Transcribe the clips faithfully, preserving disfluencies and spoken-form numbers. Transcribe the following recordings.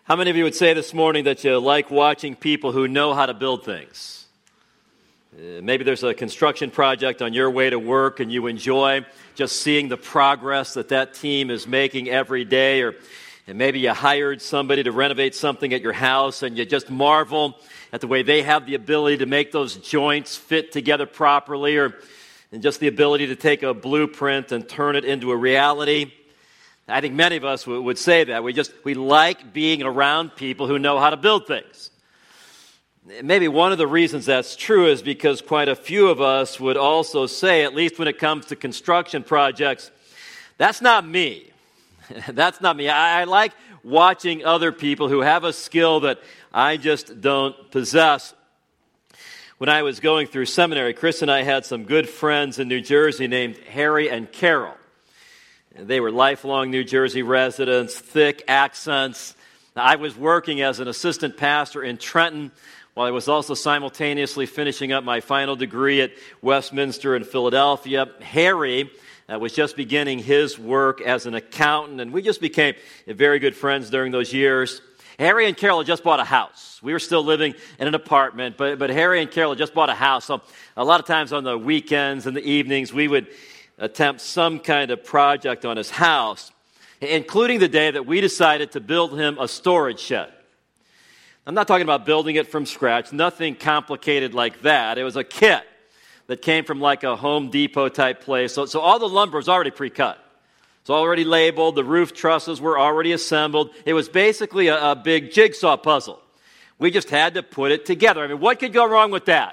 How many of you would say this morning that you like watching people who know how to build things? Uh, maybe there's a construction project on your way to work and you enjoy just seeing the progress that that team is making every day, or and maybe you hired somebody to renovate something at your house and you just marvel at the way they have the ability to make those joints fit together properly, or and just the ability to take a blueprint and turn it into a reality. I think many of us would say that. We just, we like being around people who know how to build things. Maybe one of the reasons that's true is because quite a few of us would also say, at least when it comes to construction projects, that's not me. That's not me. I, I like watching other people who have a skill that I just don't possess. When I was going through seminary, Chris and I had some good friends in New Jersey named Harry and Carol. They were lifelong New Jersey residents, thick accents. I was working as an assistant pastor in Trenton while I was also simultaneously finishing up my final degree at Westminster in Philadelphia. Harry uh, was just beginning his work as an accountant, and we just became very good friends during those years. Harry and Carol had just bought a house. We were still living in an apartment, but, but Harry and Carol had just bought a house. So a lot of times on the weekends and the evenings, we would attempt some kind of project on his house, including the day that we decided to build him a storage shed. I'm not talking about building it from scratch, nothing complicated like that. It was a kit that came from like a Home Depot type place. So, so all the lumber was already pre-cut. It's already labeled. The roof trusses were already assembled. It was basically a, a big jigsaw puzzle. We just had to put it together. I mean, what could go wrong with that?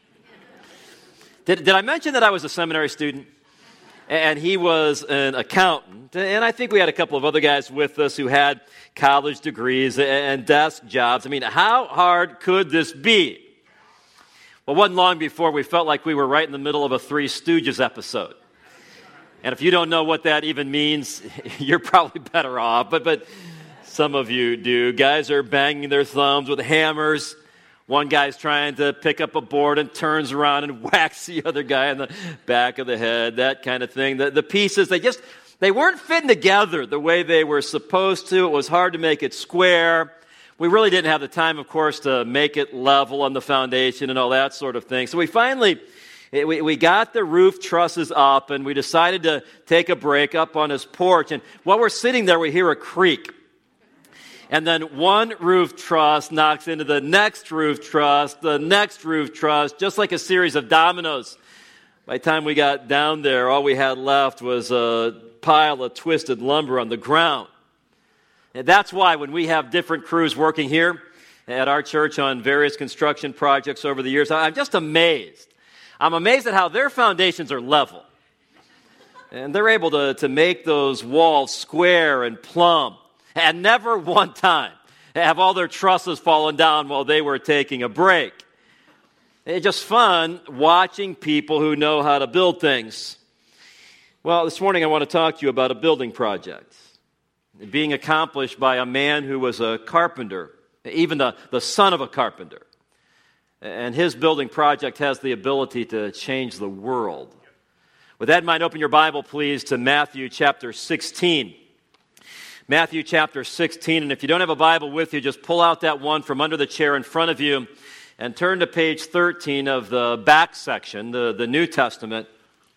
Did, did I mention that I was a seminary student? And he was an accountant. And I think we had a couple of other guys with us who had college degrees and desk jobs. I mean, how hard could this be? Well, it wasn't long before we felt like we were right in the middle of a Three Stooges episode. And if you don't know what that even means, you're probably better off. But, but some of you do. Guys are banging their thumbs with hammers. One guy's trying to pick up a board and turns around and whacks the other guy in the back of the head, that kind of thing. The, the pieces, they just, they weren't fitting together the way they were supposed to. It was hard to make it square. We really didn't have the time, of course, to make it level on the foundation and all that sort of thing. So we finally, we, we got the roof trusses up and we decided to take a break up on his porch. And while we're sitting there, we hear a creak. And then one roof truss knocks into the next roof truss, the next roof truss, just like a series of dominoes. By the time we got down there, all we had left was a pile of twisted lumber on the ground. And that's why when we have different crews working here at our church on various construction projects over the years, I'm just amazed. I'm amazed at how their foundations are level. And they're able to, to make those walls square and plumb. And never one time have all their trusses fallen down while they were taking a break. It's just fun watching people who know how to build things. Well, this morning I want to talk to you about a building project being accomplished by a man who was a carpenter, even the, the son of a carpenter. And his building project has the ability to change the world. With that in mind, open your Bible, please, to Matthew chapter sixteen. Matthew chapter sixteen, and if you don't have a Bible with you, just pull out that one from under the chair in front of you and turn to page thirteen of the back section, the, the New Testament.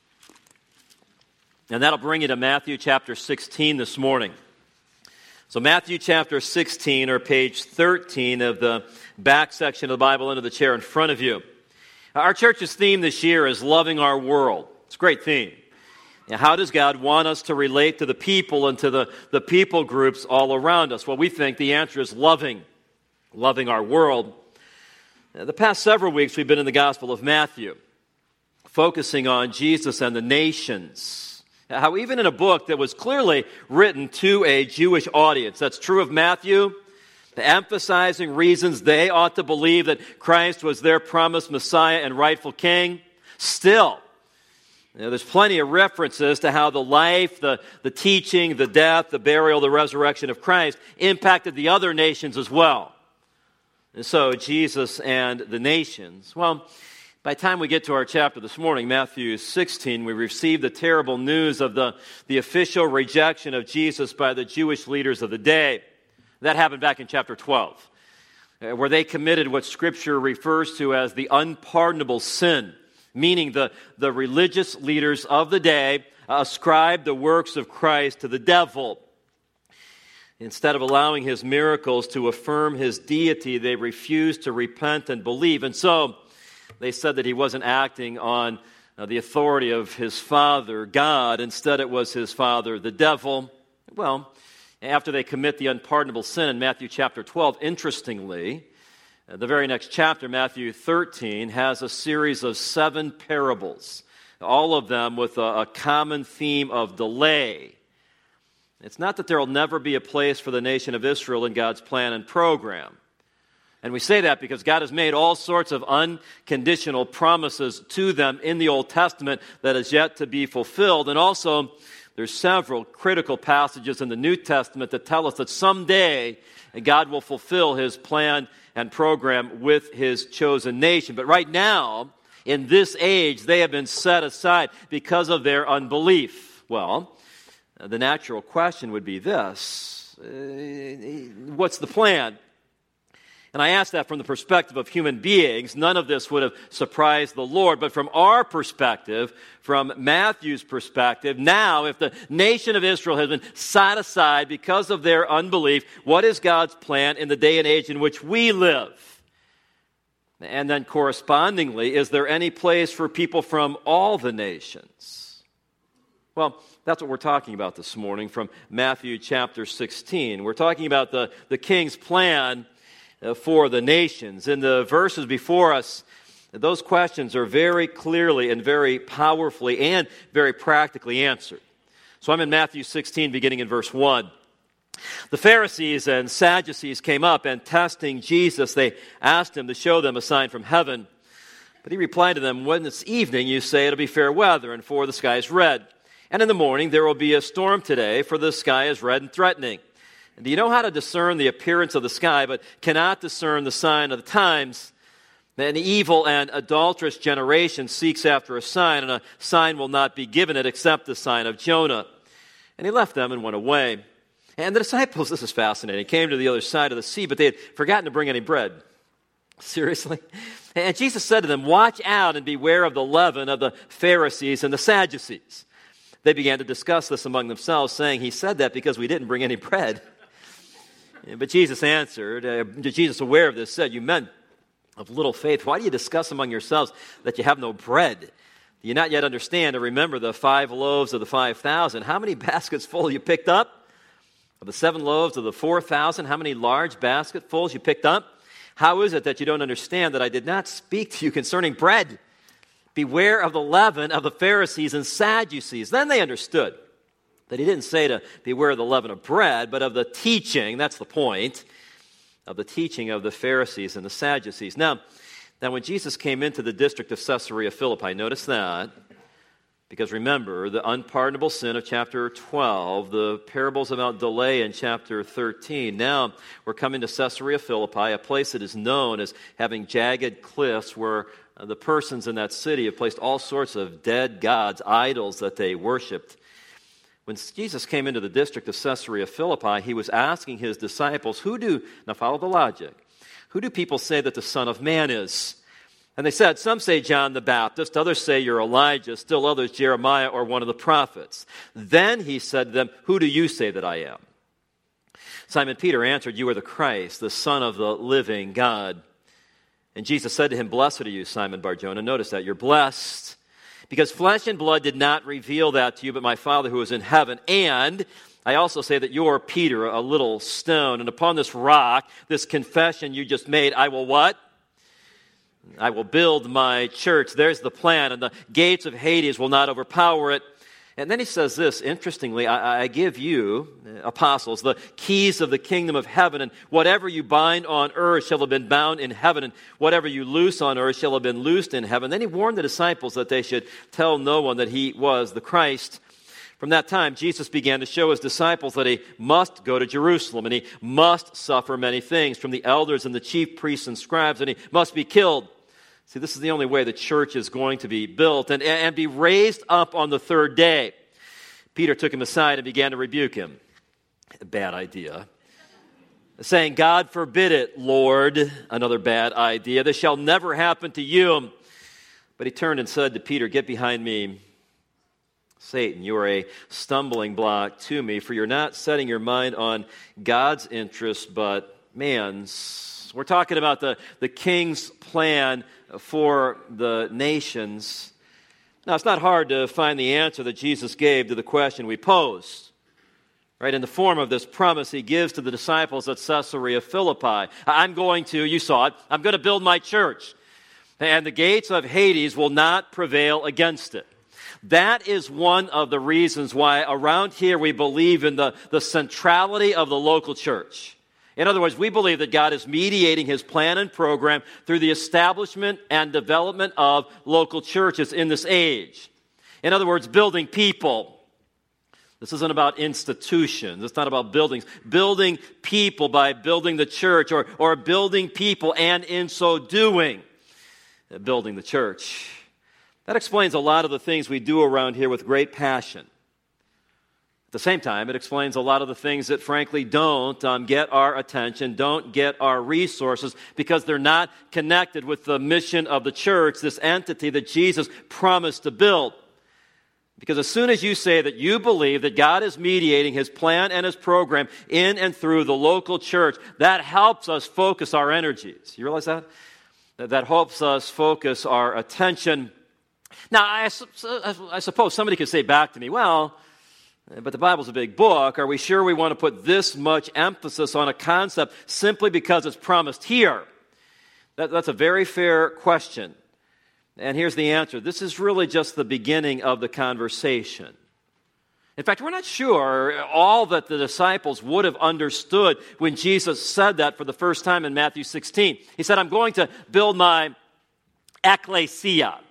And that'll bring you to Matthew chapter sixteen this morning. So Matthew chapter sixteen, or page thirteen of the back section of the Bible under the chair in front of you. Our church's theme this year is loving our world. It's a great theme. Now, how does God want us to relate to the people and to the, the people groups all around us? Well, we think the answer is loving, loving our world. Now, the past several weeks, we've been in the Gospel of Matthew, focusing on Jesus and the nations. How even in a book that was clearly written to a Jewish audience, that's true of Matthew, emphasizing reasons they ought to believe that Christ was their promised Messiah and rightful King, still, you know, there's plenty of references to how the life, the, the teaching, the death, the burial, the resurrection of Christ impacted the other nations as well. And so Jesus and the nations. Well, by the time we get to our chapter this morning, Matthew sixteen, we receive the terrible news of the, the official rejection of Jesus by the Jewish leaders of the day. That happened back in chapter twelve, where they committed what Scripture refers to as the unpardonable sin, meaning the, the religious leaders of the day ascribed the works of Christ to the devil. Instead of allowing his miracles to affirm his deity, they refused to repent and believe. And so they said that he wasn't acting on uh, the authority of his father, God. Instead, it was his father, the devil. Well, after they commit the unpardonable sin in Matthew chapter twelve, interestingly, uh, the very next chapter, Matthew thirteen, has a series of seven parables, all of them with a, a common theme of delay. It's not that there will never be a place for the nation of Israel in God's plan and program. And we say that because God has made all sorts of unconditional promises to them in the Old Testament that is yet to be fulfilled. And also, there's several critical passages in the New Testament that tell us that someday God will fulfill his plan and program with his chosen nation. But right now, in this age, they have been set aside because of their unbelief. Well, the natural question would be this: uh, what's the plan? And I ask that from the perspective of human beings. None of this would have surprised the Lord. But from our perspective, from Matthew's perspective, now if the nation of Israel has been set aside because of their unbelief, what is God's plan in the day and age in which we live? And then correspondingly, is there any place for people from all the nations? Well, that's what we're talking about this morning from Matthew chapter sixteen. We're talking about the, the king's plan for the nations. In the verses before us, those questions are very clearly and very powerfully and very practically answered. So I'm in Matthew sixteen, beginning in verse one. The Pharisees and Sadducees came up, and testing Jesus, they asked him to show them a sign from heaven. But he replied to them, "When it's evening, you say it'll be fair weather, and for the sky is red. And in the morning there will be a storm today, for the sky is red and threatening. And do you know how to discern the appearance of the sky, but cannot discern the sign of the times? An evil and adulterous generation seeks after a sign, and a sign will not be given it except the sign of Jonah." And he left them and went away. And the disciples, this is fascinating, came to the other side of the sea, but they had forgotten to bring any bread. Seriously? And Jesus said to them, "Watch out and beware of the leaven of the Pharisees and the Sadducees." They began to discuss this among themselves, saying, "He said that because we didn't bring any bread." But Jesus answered, uh, Jesus, aware of this, said, "You men of little faith, why do you discuss among yourselves that you have no bread? Do you not yet understand or remember the five loaves of the five thousand? How many baskets full you picked up? Of the seven loaves of the four thousand, how many large basketfuls you picked up? How is it that you don't understand that I did not speak to you concerning bread? Beware of the leaven of the Pharisees and Sadducees." Then they understood that he didn't say to beware of the leaven of bread, but of the teaching, that's the point, of the teaching of the Pharisees and the Sadducees. Now, now when Jesus came into the district of Caesarea Philippi, notice that, because remember, the unpardonable sin of chapter twelve, the parables about delay in chapter thirteen. Now we're coming to Caesarea Philippi, a place that is known as having jagged cliffs where the persons in that city have placed all sorts of dead gods, idols that they worshipped. When Jesus came into the district of Caesarea Philippi, he was asking his disciples, who do, now follow the logic, who do people say that the Son of Man is? And they said, some say John the Baptist, others say you're Elijah, still others Jeremiah or one of the prophets. Then he said to them, who do you say that I am? Simon Peter answered, you are the Christ, the Son of the living God. And Jesus said to him, blessed are you, Simon Bar-Jonah. Notice that, you're blessed, because flesh and blood did not reveal that to you, but my Father who is in heaven. And I also say that you're Peter, a little stone, and upon this rock, this confession you just made, I will what? I will build my church. There's the plan, and the gates of Hades will not overpower it. And then he says this, interestingly, I, I give you, apostles, the keys of the kingdom of heaven, and whatever you bind on earth shall have been bound in heaven, and whatever you loose on earth shall have been loosed in heaven. Then he warned the disciples that they should tell no one that he was the Christ. From that time, Jesus began to show his disciples that he must go to Jerusalem, and he must suffer many things from the elders and the chief priests and scribes, and he must be killed. See, this is the only way the church is going to be built and, and be raised up on the third day. Peter took him aside and began to rebuke him. Bad idea. saying, God forbid it, Lord. Another bad idea. This shall never happen to you. But he turned and said to Peter, get behind me, Satan. You are a stumbling block to me, for you're not setting your mind on God's interests, but man's. We're talking about the, the king's plan for the nations. Now, it's not hard to find the answer that Jesus gave to the question we posed. Right, in the form of this promise he gives to the disciples at Caesarea Philippi. I'm going to, you saw it, I'm going to build my church, and the gates of Hades will not prevail against it. That is one of the reasons why around here we believe in the, the centrality of the local church. In other words, we believe that God is mediating his plan and program through the establishment and development of local churches in this age. In other words, building people. This isn't about institutions. It's not about buildings. Building people by building the church, or, or building people and in so doing, building the church. That explains a lot of the things we do around here with great passion. At the same time, it explains a lot of the things that frankly don't um, get our attention, don't get our resources, because they're not connected with the mission of the church, this entity that Jesus promised to build. Because as soon as you say that you believe that God is mediating his plan and his program in and through the local church, that helps us focus our energies. You realize that? That helps us focus our attention. Now, I, I suppose somebody could say back to me, well, but the Bible's a big book. Are we sure we want to put this much emphasis on a concept simply because it's promised here? That, that's a very fair question. And here's the answer. This is really just the beginning of the conversation. In fact, we're not sure all that the disciples would have understood when Jesus said that for the first time in Matthew sixteen. He said, I'm going to build my ecclesia.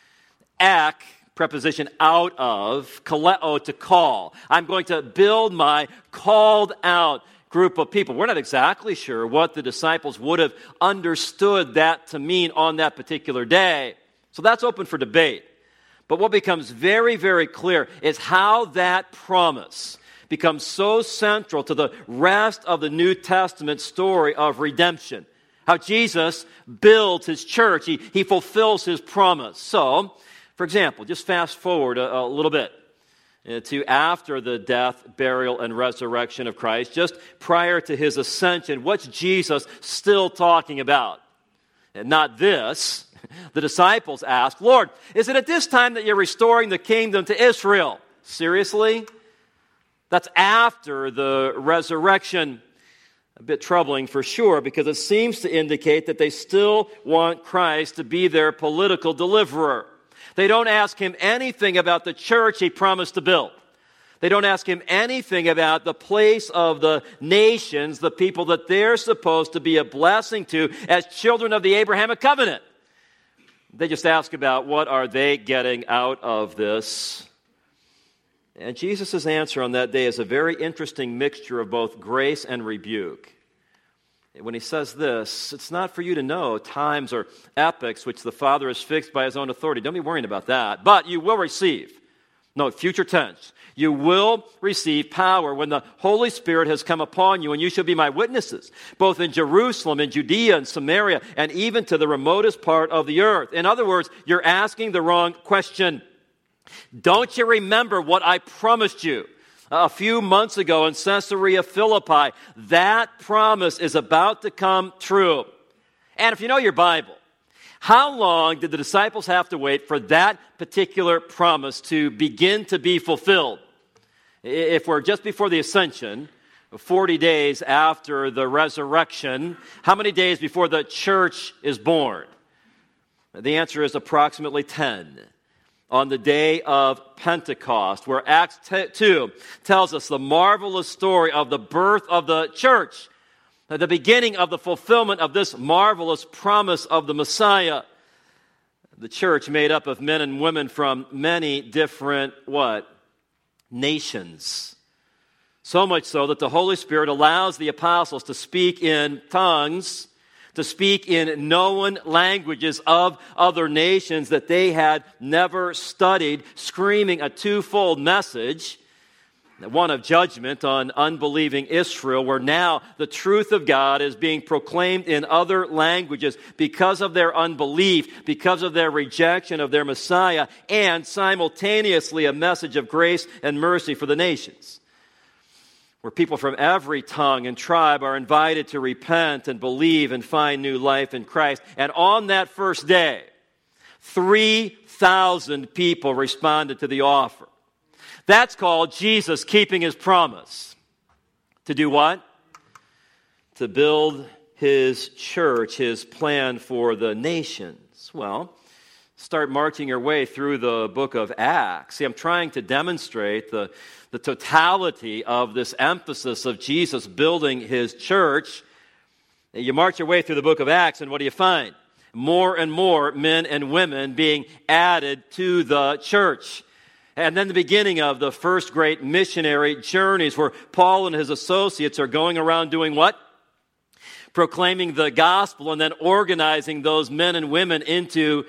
Ek, preposition out of, kaleo, to call. I'm going to build my called out group of people. We're not exactly sure what the disciples would have understood that to mean on that particular day. So that's open for debate. But what becomes very, very clear is how that promise becomes so central to the rest of the New Testament story of redemption. How Jesus builds his church. He, he fulfills his promise. So, for example, just fast forward a, a little bit to after the death, burial, and resurrection of Christ, just prior to his ascension. What's Jesus still talking about? And not this. The disciples asked, Lord, is it at this time that you're restoring the kingdom to Israel? Seriously? That's after the resurrection. A bit troubling for sure, because it seems to indicate that they still want Christ to be their political deliverer. They don't ask him anything about the church he promised to build. They don't ask him anything about the place of the nations, the people that they're supposed to be a blessing to as children of the Abrahamic covenant. They just ask about what are they getting out of this. And Jesus' answer on that day is a very interesting mixture of both grace and rebuke. When he says this, it's not for you to know times or epochs which the Father has fixed by his own authority. Don't be worrying about that. But you will receive. No, future tense. You will receive power when the Holy Spirit has come upon you, and you shall be my witnesses, both in Jerusalem, in Judea, and Samaria, and even to the remotest part of the earth. In other words, you're asking the wrong question. Don't you remember what I promised you a few months ago in Caesarea Philippi? That promise is about to come true. And if you know your Bible, how long did the disciples have to wait for that particular promise to begin to be fulfilled? If we're just before the ascension, forty days after the resurrection, how many days before the church is born? The answer is approximately ten. On the day of Pentecost, where Acts two tells us the marvelous story of the birth of the church, the beginning of the fulfillment of this marvelous promise of the Messiah. The church made up of men and women from many different, what? Nations. So much so that the Holy Spirit allows the apostles to speak in tongues, to speak in known languages of other nations that they had never studied, screaming a twofold message. one of judgment on unbelieving Israel, where now the truth of God is being proclaimed in other languages because of their unbelief, because of their rejection of their Messiah, and simultaneously a message of grace and mercy for the nations, where people from every tongue and tribe are invited to repent and believe and find new life in Christ. And on that first day, three thousand people responded to the offer. That's called Jesus keeping his promise. To do what? To build his church, his plan for the nations. Well, start marching your way through the book of Acts. See, I'm trying to demonstrate the, the totality of this emphasis of Jesus building his church. You march your way through the book of Acts, and what do you find? More and more men and women being added to the church. And then the beginning of the first great missionary journeys, where Paul and his associates are going around doing what? Proclaiming the gospel and then organizing those men and women into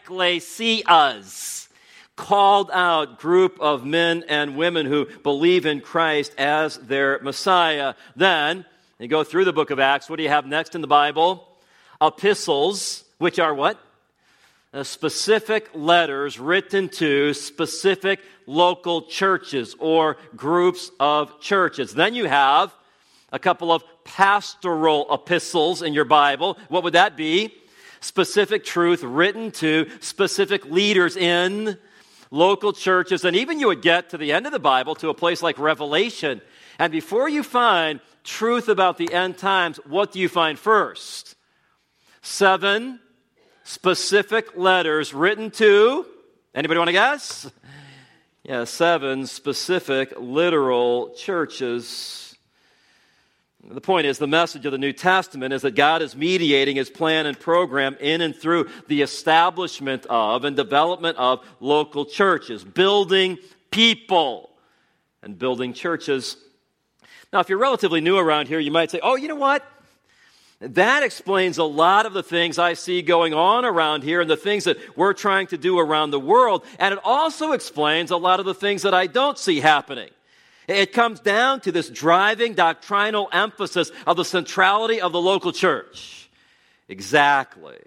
ecclesias, called out group of men and women who believe in Christ as their Messiah. Then, you go through the book of Acts, what do you have next in the Bible? Epistles, which are what? Uh, specific letters written to specific local churches or groups of churches. Then you have a couple of pastoral epistles in your Bible. What would that be? Specific truth written to specific leaders in local churches. And even you would get to the end of the Bible to a place like Revelation. And before you find truth about the end times, what do you find first? Seven specific letters written to, anybody want to guess? Yeah, seven specific literal churches. The point is, the message of the New Testament is that God is mediating his plan and program in and through the establishment of and development of local churches, building people and building churches. Now, if you're relatively new around here, you might say, oh, you know what? That explains a lot of the things I see going on around here and the things that we're trying to do around the world. And it also explains a lot of the things that I don't see happening. It comes down to this driving doctrinal emphasis of the centrality of the local church. Exactly.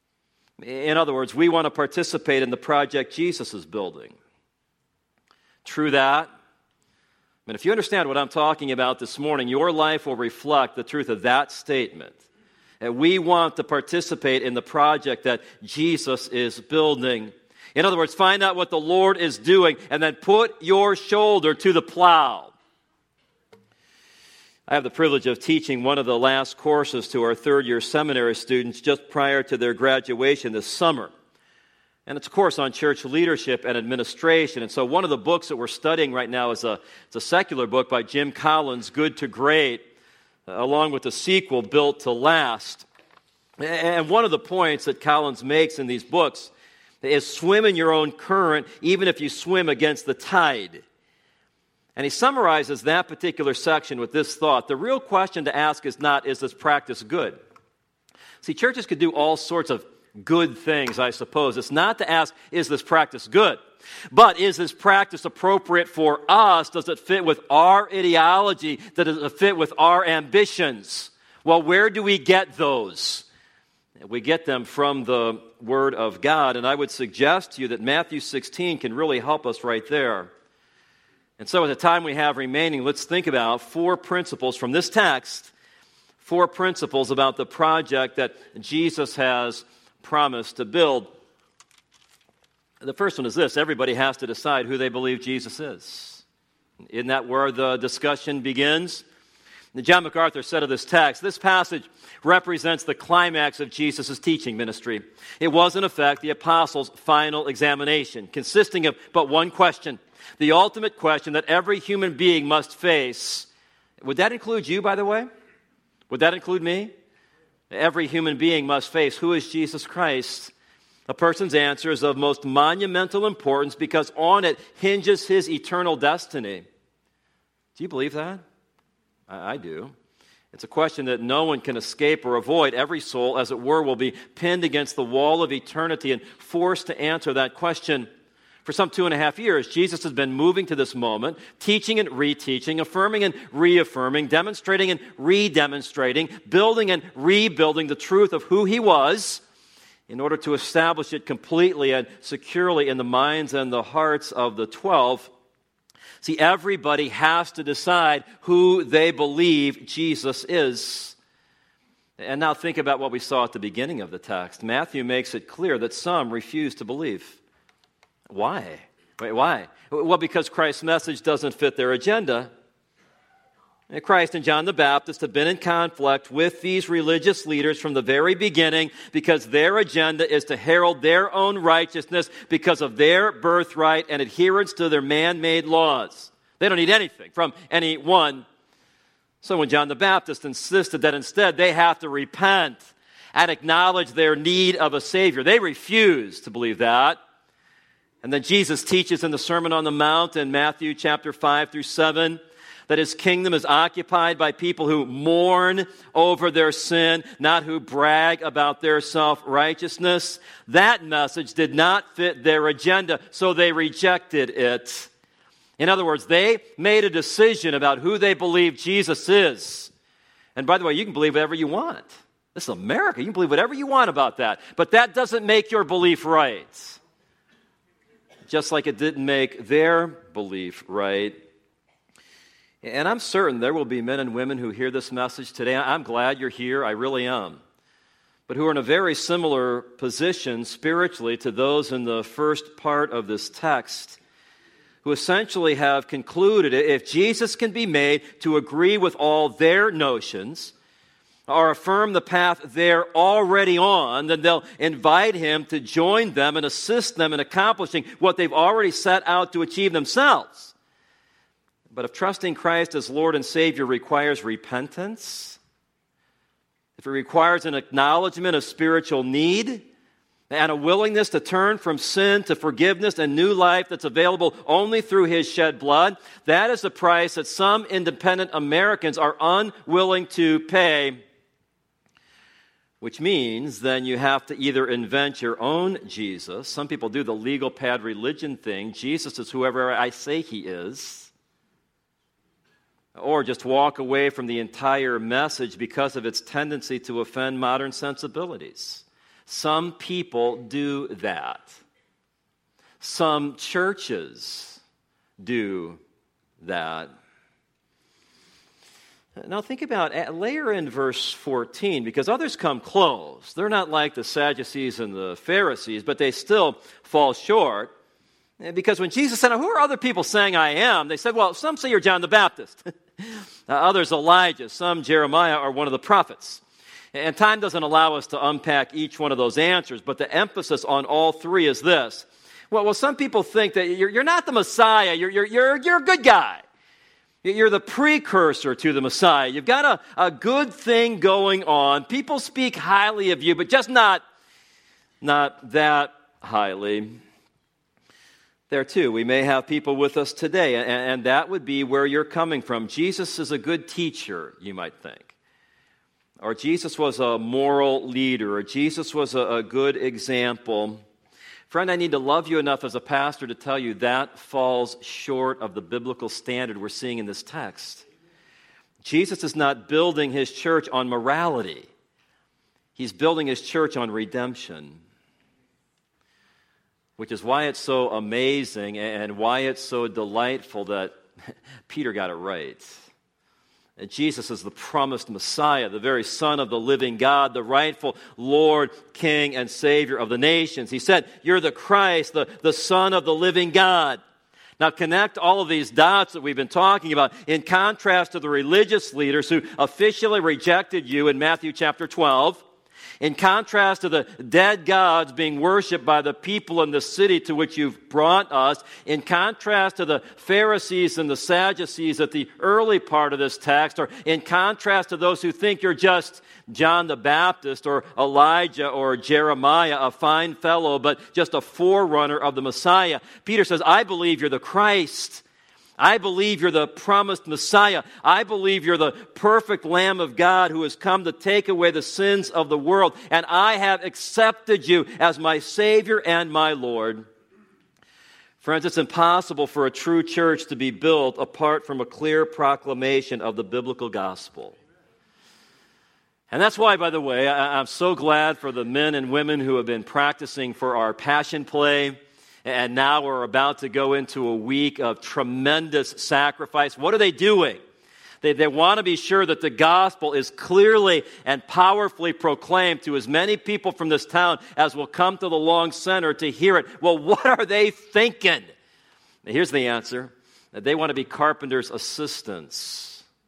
In other words, we want to participate in the project Jesus is building. True that. And if you understand what I'm talking about this morning, your life will reflect the truth of that statement. And we want to participate in the project that Jesus is building. In other words, find out what the Lord is doing and then put your shoulder to the plow. I have the privilege of teaching one of the last courses to our third-year seminary students just prior to their graduation this summer. And it's a course on church leadership and administration. And so one of the books that we're studying right now is a, it's a secular book by Jim Collins, Good to Great, along with the sequel, Built to Last. And one of the points that Collins makes in these books is swim in your own current, even if you swim against the tide. And he summarizes that particular section with this thought. The real question to ask is not, is this practice good? See, churches could do all sorts of good things, I suppose. It's not to ask, is this practice good? But is this practice appropriate for us? Does it fit with our ideology? Does it fit with our ambitions? Well, where do we get those? We get them from the Word of God. And I would suggest to you that Matthew sixteen can really help us right there. And so at the time we have remaining, let's think about four principles from this text, four principles about the project that Jesus has promised to build. The first one is this: everybody has to decide who they believe Jesus is. Isn't that where the discussion begins? John MacArthur said of this text, this passage represents the climax of Jesus' teaching ministry. It was, in effect, the apostles' final examination, consisting of but one question, the ultimate question that every human being must face. Would that include you, by the way? Would that include me? Every human being must face, who is Jesus Christ? A person's answer is of most monumental importance because on it hinges his eternal destiny. Do you believe that? I, I do. It's a question that no one can escape or avoid. Every soul, as it were, will be pinned against the wall of eternity and forced to answer that question. For some two and a half years, Jesus has been moving to this moment, teaching and reteaching, affirming and reaffirming, demonstrating and re-demonstrating, building and rebuilding the truth of who he was in order to establish it completely and securely in the minds and the hearts of the twelve. See, everybody has to decide who they believe Jesus is. And now think about what we saw at the beginning of the text. Matthew makes it clear that some refuse to believe. Why? Wait, why? Well, because Christ's message doesn't fit their agenda. Christ and John the Baptist have been in conflict with these religious leaders from the very beginning because their agenda is to herald their own righteousness because of their birthright and adherence to their man-made laws. They don't need anything from anyone. So when John the Baptist insisted that instead they have to repent and acknowledge their need of a Savior, they refused to believe that. And then Jesus teaches in the Sermon on the Mount in Matthew chapter five through seven that his kingdom is occupied by people who mourn over their sin, not who brag about their self-righteousness. That message did not fit their agenda, so they rejected it. In other words, they made a decision about who they believe Jesus is. And by the way, you can believe whatever you want. This is America. You can believe whatever you want about that. But that doesn't make your belief right. Just like it didn't make their belief right. And I'm certain there will be men and women who hear this message today. I'm glad you're here. I really am. But who are in a very similar position spiritually to those in the first part of this text, who essentially have concluded if Jesus can be made to agree with all their notions or affirm the path they're already on, then they'll invite him to join them and assist them in accomplishing what they've already set out to achieve themselves. But if trusting Christ as Lord and Savior requires repentance, if it requires an acknowledgement of spiritual need, and a willingness to turn from sin to forgiveness and new life that's available only through his shed blood, that is the price that some independent Americans are unwilling to pay. Which means then you have to either invent your own Jesus. Some people do the legal pad religion thing. Jesus is whoever I say he is. Or just walk away from the entire message because of its tendency to offend modern sensibilities. Some people do that. Some churches do that. Now think about, layer in verse fourteen, because others come close. They're not like the Sadducees and the Pharisees, but they still fall short. Because when Jesus said, who are other people saying I am? They said, well, some say you're John the Baptist. Others Elijah. Some Jeremiah or one of the prophets. And time doesn't allow us to unpack each one of those answers, but the emphasis on all three is this. Well, well some people think that you're, you're not the Messiah. You're, you're, you're, you're a good guy. You're the precursor to the Messiah. You've got a, a good thing going on. People speak highly of you, but just not, not that highly. There too, we may have people with us today, and, and that would be where you're coming from. Jesus is a good teacher, you might think. Or Jesus was a moral leader, or Jesus was a, a good example. Friend, I need to love you enough as a pastor to tell you that falls short of the biblical standard we're seeing in this text. Jesus is not building his church on morality. He's building his church on redemption, which is why it's so amazing and why it's so delightful that Peter got it right. Jesus is the promised Messiah, the very Son of the living God, the rightful Lord, King, and Savior of the nations. He said, you're the Christ, the, the Son of the living God. Now connect all of these dots that we've been talking about in contrast to the religious leaders who officially rejected you in Matthew chapter twelve. In contrast to the dead gods being worshipped by the people in the city to which you've brought us, in contrast to the Pharisees and the Sadducees at the early part of this text, or in contrast to those who think you're just John the Baptist or Elijah or Jeremiah, a fine fellow, but just a forerunner of the Messiah, Peter says, I believe you're the Christ. I believe you're the promised Messiah. I believe you're the perfect Lamb of God who has come to take away the sins of the world. And I have accepted you as my Savior and my Lord. Friends, it's impossible for a true church to be built apart from a clear proclamation of the biblical gospel. And that's why, by the way, I, I'm so glad for the men and women who have been practicing for our Passion Play, and now we're about to go into a week of tremendous sacrifice. What are they doing? They, they want to be sure that the gospel is clearly and powerfully proclaimed to as many people from this town as will come to the Long Center to hear it. Well, what are they thinking? Now, here's the answer. They want to be carpenter's assistants.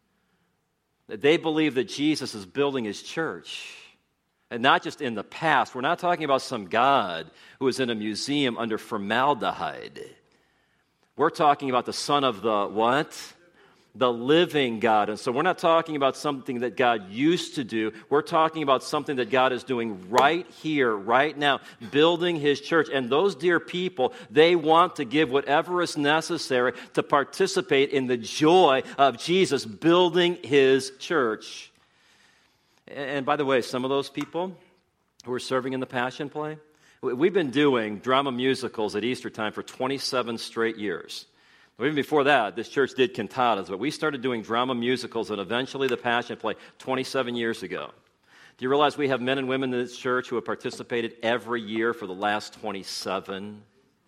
They believe that Jesus is building his church. And not just in the past. We're not talking about some God who is in a museum under formaldehyde. We're talking about the Son of the what? The living God. And so we're not talking about something that God used to do. We're talking about something that God is doing right here, right now, building his church. And those dear people, they want to give whatever is necessary to participate in the joy of Jesus building his church. And by the way, some of those people who are serving in the Passion Play, we've been doing drama musicals at Easter time for twenty-seven straight years. Even before that, this church did cantatas, but we started doing drama musicals and eventually the Passion Play twenty-seven years ago. Do you realize we have men and women in this church who have participated every year for the last twenty-seven?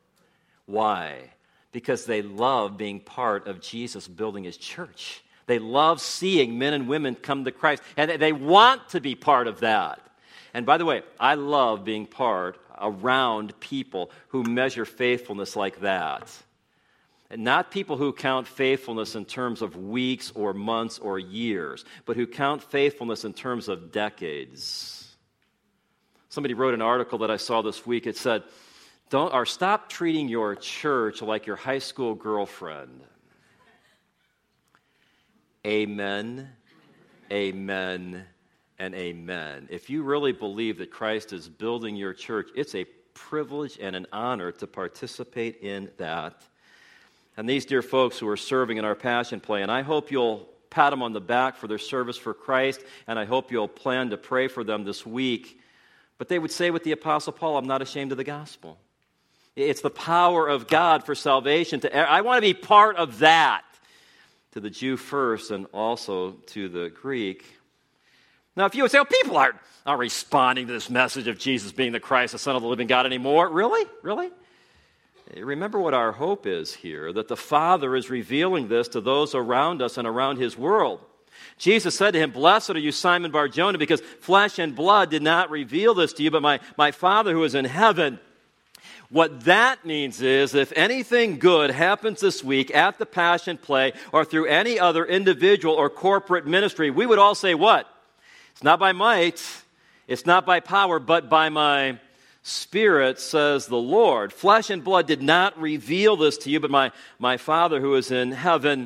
Why? Because they love being part of Jesus building his church. They love seeing men and women come to Christ, and they want to be part of that. And by the way, I love being part around people who measure faithfulness like that. And not people who count faithfulness in terms of weeks or months or years, but who count faithfulness in terms of decades. Somebody wrote an article that I saw this week. It said, "Don't or stop treating your church like your high school girlfriend." Amen, amen, and amen. If you really believe that Christ is building your church, it's a privilege and an honor to participate in that. And these dear folks who are serving in our Passion Play, and I hope you'll pat them on the back for their service for Christ, and I hope you'll plan to pray for them this week. But they would say with the Apostle Paul, I'm not ashamed of the gospel. It's the power of God for salvation. To I want to be part of that, to the Jew first and also to the Greek. Now, if you would say, oh, people aren't, aren't responding to this message of Jesus being the Christ, the Son of the living God anymore. Really? Really? Remember what our hope is here, that the Father is revealing this to those around us and around his world. Jesus said to him, "Blessed are you, Simon Bar-Jonah, because flesh and blood did not reveal this to you, but my, my Father who is in heaven." What that means is, if anything good happens this week at the Passion Play or through any other individual or corporate ministry, we would all say what? It's not by might, it's not by power, but by my Spirit, says the Lord. Flesh and blood did not reveal this to you, but my, my Father who is in heaven.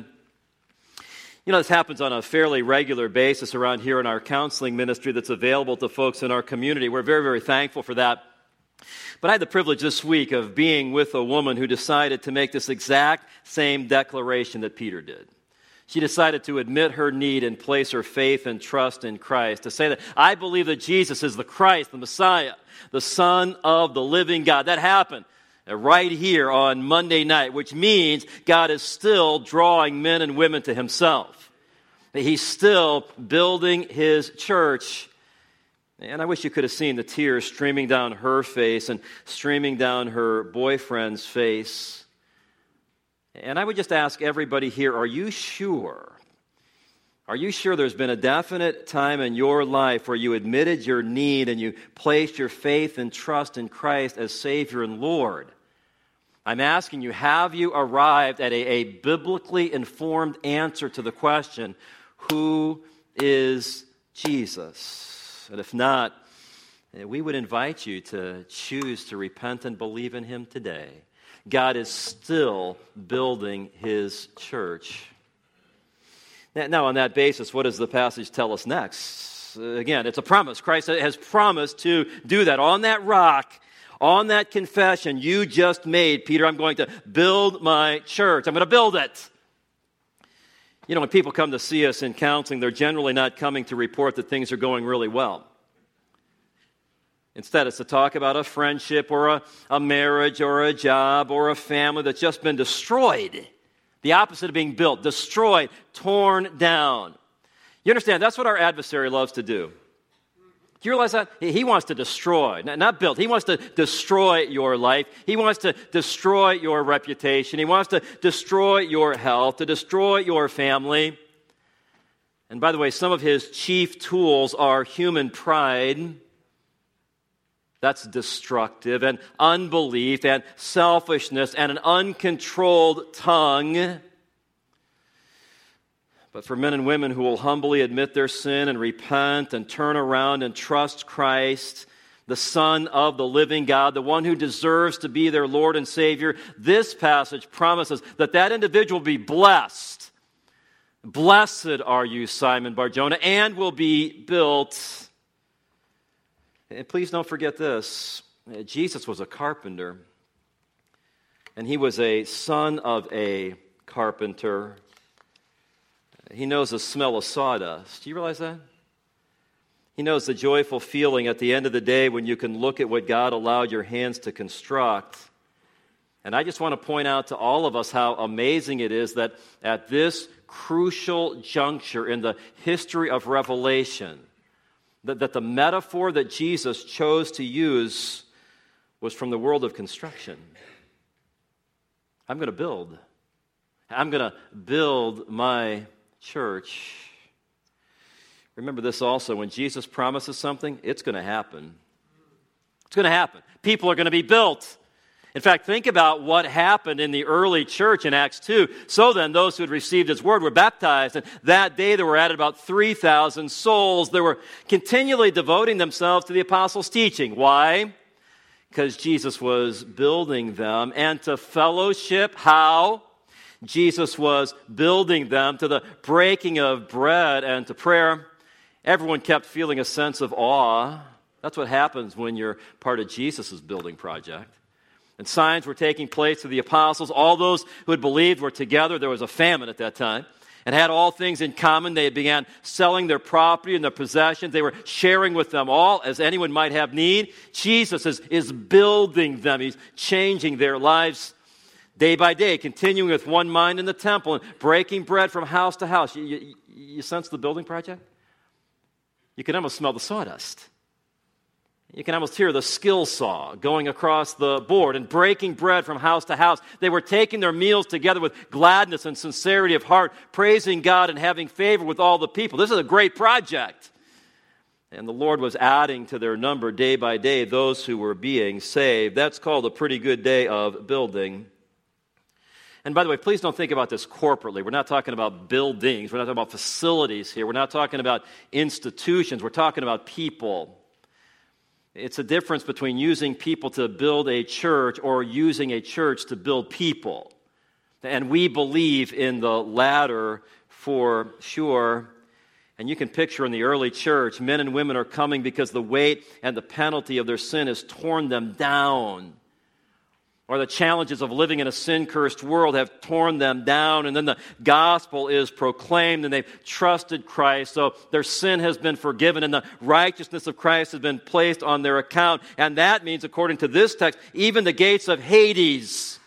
You know, this happens on a fairly regular basis around here in our counseling ministry that's available to folks in our community. We're very, very thankful for that. But I had the privilege this week of being with a woman who decided to make this exact same declaration that Peter did. She decided to admit her need and place her faith and trust in Christ, to say that I believe that Jesus is the Christ, the Messiah, the Son of the living God. That happened right here on Monday night, which means God is still drawing men and women to himself. He's still building his church. And I wish you could have seen the tears streaming down her face and streaming down her boyfriend's face. And I would just ask everybody here, are you sure? Are you sure there's been a definite time in your life where you admitted your need and you placed your faith and trust in Christ as Savior and Lord? I'm asking you, have you arrived at a, a biblically informed answer to the question, who is Jesus? And if not, we would invite you to choose to repent and believe in him today. God is still building his church. Now, on that basis, what does the passage tell us next? Again, it's a promise. Christ has promised to do that. On that rock, on that confession you just made, Peter, I'm going to build my church. I'm going to build it. You know, when people come to see us in counseling, they're generally not coming to report that things are going really well. Instead, it's to talk about a friendship or a, a marriage or a job or a family that's just been destroyed. The opposite of being built, destroyed, torn down. You understand, that's what our adversary loves to do. Do you realize that? He wants to destroy, not build. He wants to destroy your life. He wants to destroy your reputation. He wants to destroy your health, to destroy your family. And by the way, some of his chief tools are human pride. That's destructive, and unbelief, and selfishness, and an uncontrolled tongue. But for men and women who will humbly admit their sin and repent and turn around and trust Christ, the Son of the living God, the one who deserves to be their Lord and Savior, this passage promises that that individual will be blessed. Blessed are you, Simon Bar-Jonah, and will be built. And please don't forget this. Jesus was a carpenter, and he was a son of a carpenter. He knows the smell of sawdust. Do you realize that? He knows the joyful feeling at the end of the day when you can look at what God allowed your hands to construct. And I just want to point out to all of us how amazing it is that at this crucial juncture in the history of Revelation, that, that the metaphor that Jesus chose to use was from the world of construction. I'm going to build. I'm going to build my church. Remember this also, when Jesus promises something, it's going to happen. It's going to happen. People are going to be built. In fact, think about what happened in the early church in Acts two. So then, those who had received his word were baptized, and that day there were added about three thousand souls. They were continually devoting themselves to the apostles' teaching. Why? Because Jesus was building them, and to fellowship. How? Jesus was building them to the breaking of bread and to prayer. Everyone kept feeling a sense of awe. That's what happens when you're part of Jesus' building project. And signs were taking place to the apostles. All those who had believed were together. There was a famine at that time. And had all things in common. They began selling their property and their possessions. They were sharing with them all as anyone might have need. Jesus is, is building them. He's changing their lives day by day, continuing with one mind in the temple and breaking bread from house to house. You, you, you sense the building project? You can almost smell the sawdust. You can almost hear the skill saw going across the board and breaking bread from house to house. They were taking their meals together with gladness and sincerity of heart, praising God and having favor with all the people. This is a great project. And the Lord was adding to their number day by day those who were being saved. That's called a pretty good day of building. And by the way, please don't think about this corporately. We're not talking about buildings. We're not talking about facilities here. We're not talking about institutions. We're talking about people. It's a difference between using people to build a church or using a church to build people. And we believe in the latter for sure. And you can picture in the early church, men and women are coming because the weight and the penalty of their sin has torn them down. Or the challenges of living in a sin-cursed world have torn them down, and then the gospel is proclaimed, and they've trusted Christ, so their sin has been forgiven, and the righteousness of Christ has been placed on their account. And that means, according to this text, even the gates of Hades.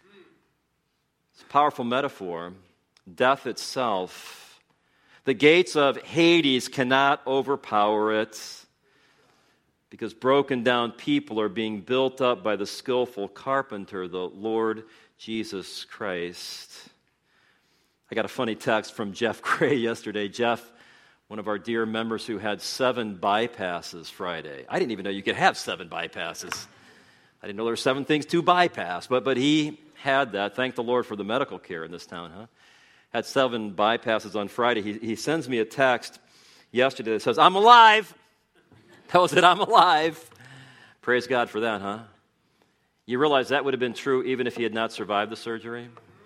It's a powerful metaphor. Death itself. The gates of Hades cannot overpower it, because broken down people are being built up by the skillful carpenter, the Lord Jesus Christ. I got a funny text from Jeff Gray yesterday. Jeff, one of our dear members who had seven bypasses Friday. I didn't even know you could have seven bypasses. I didn't know there were seven things to bypass, but, but he had that. Thank the Lord for the medical care in this town, huh? Had seven bypasses on Friday. He, he sends me a text yesterday that says, "I'm alive." That was it, I'm alive. Praise God for that, huh? You realize that would have been true even if he had not survived the surgery?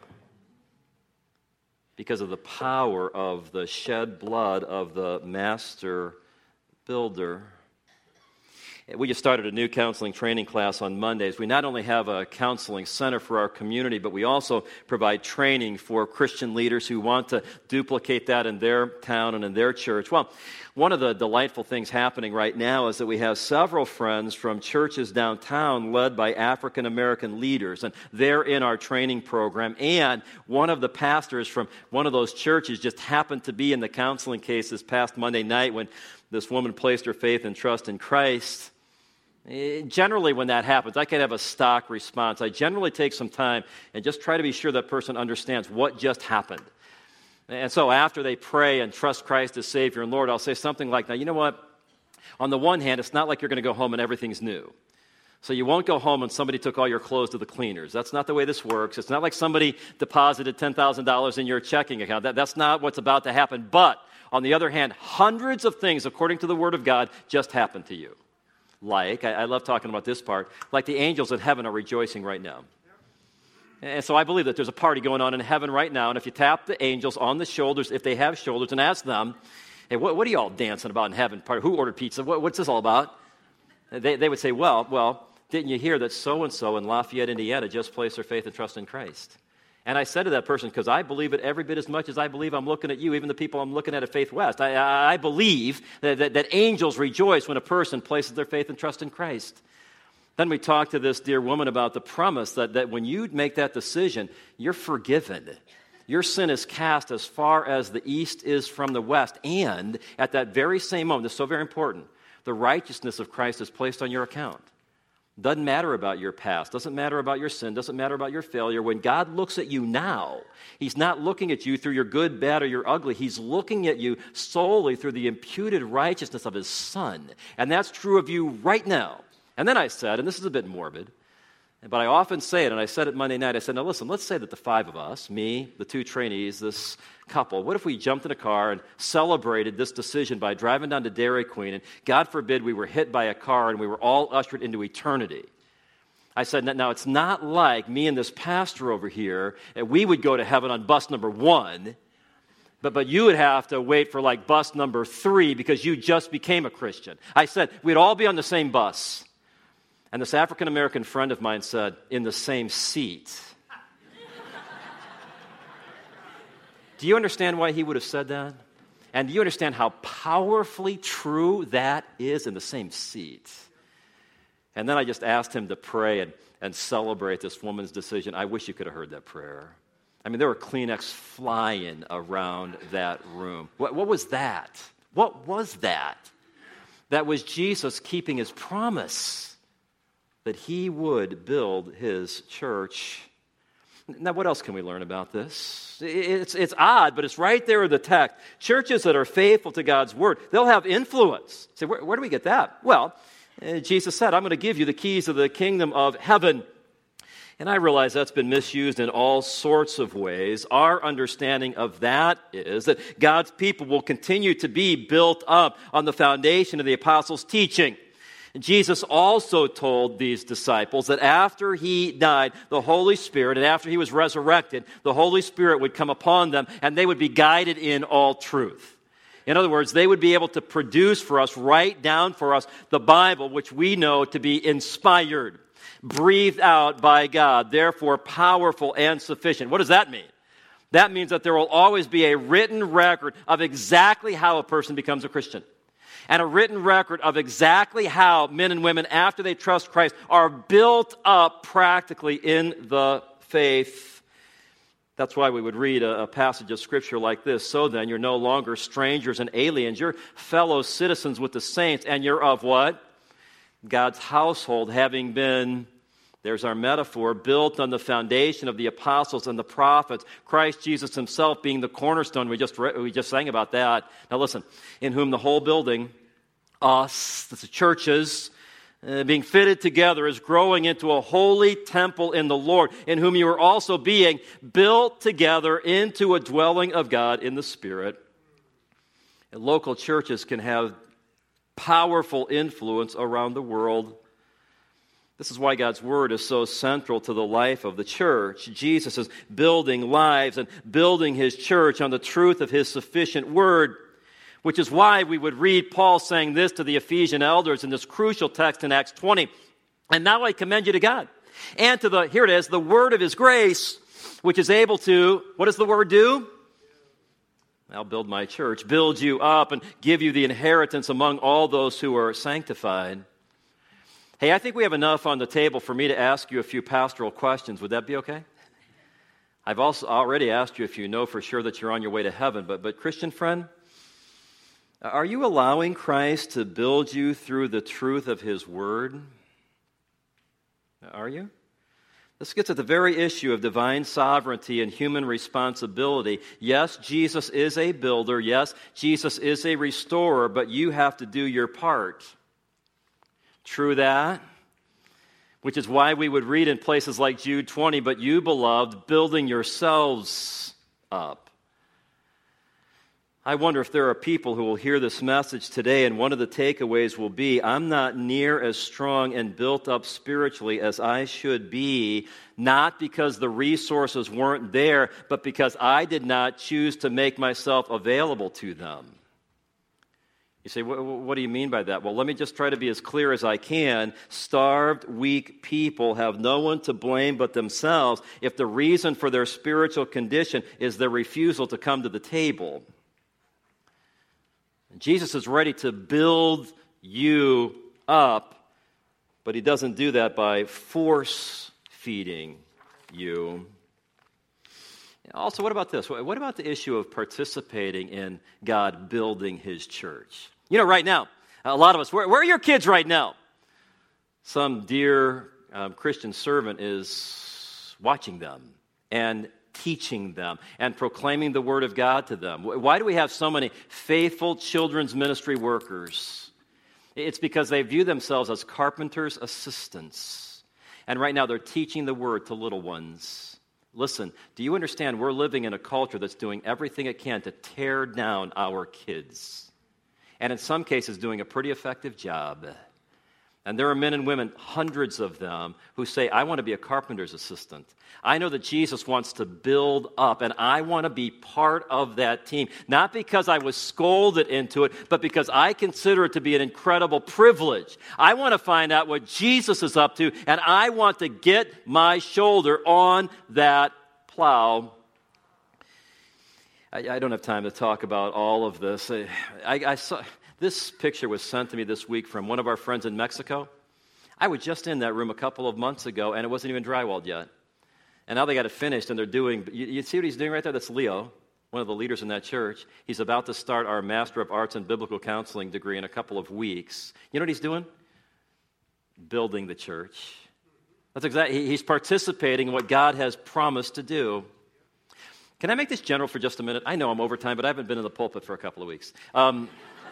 Because of the power of the shed blood of the master builder. We just started a new counseling training class on Mondays. We not only have a counseling center for our community, but we also provide training for Christian leaders who want to duplicate that in their town and in their church. Well, one of the delightful things happening right now is that we have several friends from churches downtown led by African American leaders, and they're in our training program. And one of the pastors from one of those churches just happened to be in the counseling case this past Monday night when this woman placed her faith and trust in Christ. Generally, when that happens, I can have a stock response. I generally take some time and just try to be sure that person understands what just happened. And so after they pray and trust Christ as Savior and Lord, I'll say something like, now, you know what? On the one hand, it's not like you're going to go home and everything's new. So you won't go home and somebody took all your clothes to the cleaners. That's not the way this works. It's not like somebody deposited ten thousand dollars in your checking account. That, that's not what's about to happen. But on the other hand, hundreds of things, according to the Word of God, just happened to you. Like, I, I love talking about this part, like the angels in heaven are rejoicing right now. And so I believe that there's a party going on in heaven right now, and if you tap the angels on the shoulders, if they have shoulders, and ask them, hey, what, what are you all dancing about in heaven? Who ordered pizza? What, what's this all about? They, they would say, well, well, didn't you hear that so-and-so in Lafayette, Indiana just placed their faith and trust in Christ? And I said to that person, because I believe it every bit as much as I believe I'm looking at you, even the people I'm looking at at Faith West. I, I believe that, that, that angels rejoice when a person places their faith and trust in Christ. Then we talked to this dear woman about the promise that, that when you make that decision, you're forgiven. Your sin is cast as far as the east is from the west. And at that very same moment, this is so very important, the righteousness of Christ is placed on your account. Doesn't matter about your past, doesn't matter about your sin, doesn't matter about your failure. When God looks at you now, He's not looking at you through your good, bad, or your ugly. He's looking at you solely through the imputed righteousness of His Son. And that's true of you right now. And then I said, and this is a bit morbid, but I often say it, and I said it Monday night, I said, now listen, let's say that the five of us, me, the two trainees, this couple, what if we jumped in a car and celebrated this decision by driving down to Dairy Queen, and God forbid we were hit by a car and we were all ushered into eternity? I said, now it's not like me and this pastor over here, and we would go to heaven on bus number one, but, but you would have to wait for like bus number three because you just became a Christian. I said, we'd all be on the same bus. And this African-American friend of mine said, in the same seat. Do you understand why he would have said that? And do you understand how powerfully true that is, in the same seat? And then I just asked him to pray and, and celebrate this woman's decision. I wish you could have heard that prayer. I mean, there were Kleenex flying around that room. What, what was that? What was that? That was Jesus keeping His promise that He would build His church. Now, what else can we learn about this? It's, it's odd, but it's right there in the text. Churches that are faithful to God's Word, they'll have influence. Say, where, where do we get that? Well, uh, Jesus said, I'm going to give you the keys of the kingdom of heaven. And I realize that's been misused in all sorts of ways. Our understanding of that is that God's people will continue to be built up on the foundation of the apostles' teaching. Jesus also told these disciples that after He died, the Holy Spirit, and after He was resurrected, the Holy Spirit would come upon them and they would be guided in all truth. In other words, they would be able to produce for us, write down for us, the Bible, which we know to be inspired, breathed out by God, therefore powerful and sufficient. What does that mean? That means that there will always be a written record of exactly how a person becomes a Christian. And a written record of exactly how men and women, after they trust Christ, are built up practically in the faith. That's why we would read a, a passage of Scripture like this. So then, you're no longer strangers and aliens. You're fellow citizens with the saints, and you're of what? God's household, having been, there's our metaphor, built on the foundation of the apostles and the prophets, Christ Jesus Himself being the cornerstone. We just re- we just sang about that. Now listen, in whom the whole building, us, the churches, uh, being fitted together, is growing into a holy temple in the Lord, in whom you are also being built together into a dwelling of God in the Spirit. And local churches can have powerful influence around the world. This is why God's Word is so central to the life of the church. Jesus is building lives and building His church on the truth of His sufficient Word. which is why we would read Paul saying this to the Ephesian elders in this crucial text in Acts twenty. And now I commend you to God and to the, here it is, the word of his grace, which is able to, what does the word do? I'll build my church, build you up and give you the inheritance among all those who are sanctified. Hey, I think we have enough on the table for me to ask you a few pastoral questions. Would that be okay? I've also already asked you if you know for sure that you're on your way to heaven, but, but Christian friend, are you allowing Christ to build you through the truth of his word? Are you? This gets at the very issue of divine sovereignty and human responsibility. Yes, Jesus is a builder. Yes, Jesus is a restorer, but you have to do your part. True that? Which is why we would read in places like Jude twenty, but you, beloved, building yourselves up. I wonder if there are people who will hear this message today, and one of the takeaways will be, I'm not near as strong and built up spiritually as I should be, not because the resources weren't there, but because I did not choose to make myself available to them. You say, what, what do you mean by that? Well, let me just try to be as clear as I can. Starved, weak people have no one to blame but themselves if the reason for their spiritual condition is their refusal to come to the table. Jesus is ready to build you up, but he doesn't do that by force feeding you. Also, what about this? What about the issue of participating in God building his church? You know, right now, a lot of us, where, where are your kids right now? Some dear um, Christian servant is watching them and teaching them and proclaiming the word of God to them. Why do we have so many faithful children's ministry workers? It's because they view themselves as carpenter's assistants. And right now they're teaching the word to little ones. Listen, do you understand we're living in a culture that's doing everything it can to tear down our kids? And in some cases doing a pretty effective job. And there are men and women, hundreds of them, who say, I want to be a carpenter's assistant. I know that Jesus wants to build up, and I want to be part of that team. Not because I was scolded into it, but because I consider it to be an incredible privilege. I want to find out what Jesus is up to, and I want to get my shoulder on that plow. I, I don't have time to talk about all of this. I, I saw... This picture was sent to me this week from one of our friends in Mexico. I was just in that room a couple of months ago, and it wasn't even drywalled yet. And now they got it finished, and they're doing, you, you see what he's doing right there? That's Leo, one of the leaders in that church. He's about to start our Master of Arts in Biblical Counseling degree in a couple of weeks. You know what he's doing? Building the church. That's exactly, he's participating in what God has promised to do. Can I make this general for just a minute? I know I'm over time, but I haven't been in the pulpit for a couple of weeks. Um...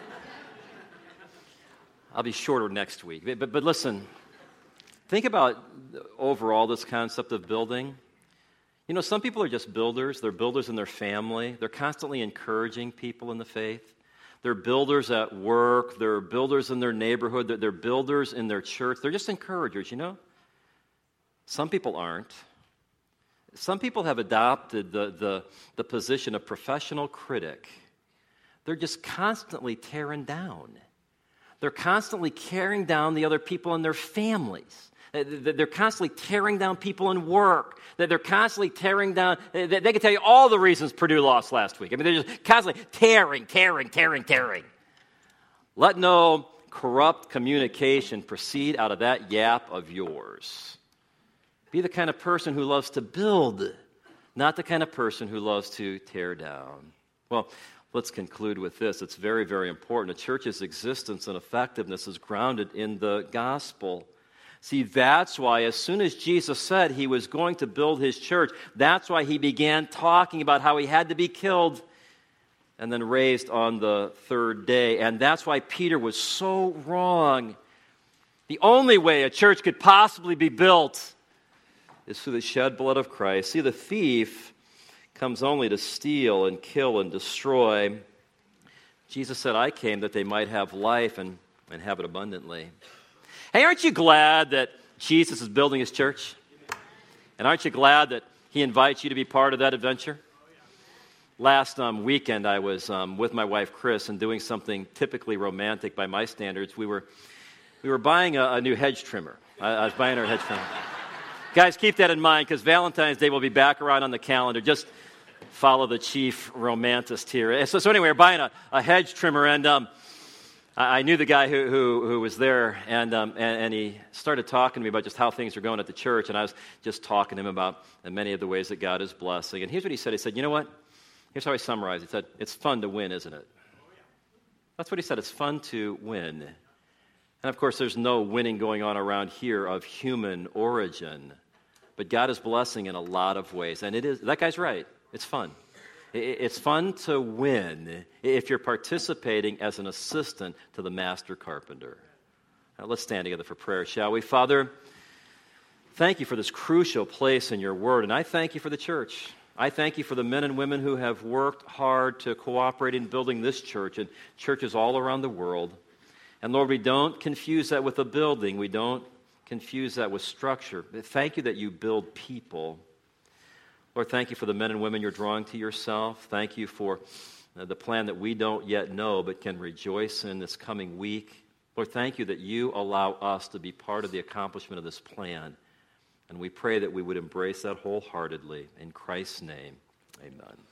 I'll be shorter next week. But, but listen, think about overall this concept of building. You know, some people are just builders. They're builders in their family. They're constantly encouraging people in the faith. They're builders at work. They're builders in their neighborhood. They're, they're builders in their church. They're just encouragers, you know. Some people aren't. Some people have adopted the, the, the position of professional critic. They're just constantly tearing down. They're constantly tearing down the other people in their families. They're constantly tearing down people in work. They're constantly tearing down. They can tell you all the reasons Purdue lost last week. I mean, they're just constantly tearing, tearing, tearing, tearing. Let no corrupt communication proceed out of that yap of yours. Be the kind of person who loves to build, not the kind of person who loves to tear down. Well, let's conclude with this. It's very, very important. A church's existence and effectiveness is grounded in the gospel. See, that's why as soon as Jesus said he was going to build his church, that's why he began talking about how he had to be killed and then raised on the third day. And that's why Peter was so wrong. The only way a church could possibly be built is through the shed blood of Christ. See, the thief comes only to steal and kill and destroy. Jesus said, I came that they might have life and, and have it abundantly. Hey, aren't you glad that Jesus is building his church? And aren't you glad that he invites you to be part of that adventure? last um, weekend I was um, with my wife Chris and doing something typically romantic by my standards. We were we were buying a, a new hedge trimmer. I, I was buying our hedge trimmer. Guys, keep that in mind because Valentine's Day will be back around on the calendar. Just follow the chief romantist here. So, so anyway, we're buying a, a hedge trimmer, and um, I, I knew the guy who who, who was there, and, um, and and he started talking to me about just how things are going at the church, and I was just talking to him about many of the ways that God is blessing. And here's what he said. He said, you know what? Here's how I summarize it. He said, it's fun to win, isn't it? That's what he said. It's fun to win. And of course, there's no winning going on around here of human origin. But God is blessing in a lot of ways. And it is, that guy's right. It's fun. It's fun to win if you're participating as an assistant to the master carpenter. Now, let's stand together for prayer, shall we? Father, thank you for this crucial place in your word. And I thank you for the church. I thank you for the men and women who have worked hard to cooperate in building this church and churches all around the world. And Lord, we don't confuse that with a building. We don't confuse that with structure. Thank you that you build people. Lord, thank you for the men and women you're drawing to yourself. Thank you for the plan that we don't yet know but can rejoice in this coming week. Lord, thank you that you allow us to be part of the accomplishment of this plan. And we pray that we would embrace that wholeheartedly. In Christ's name, amen.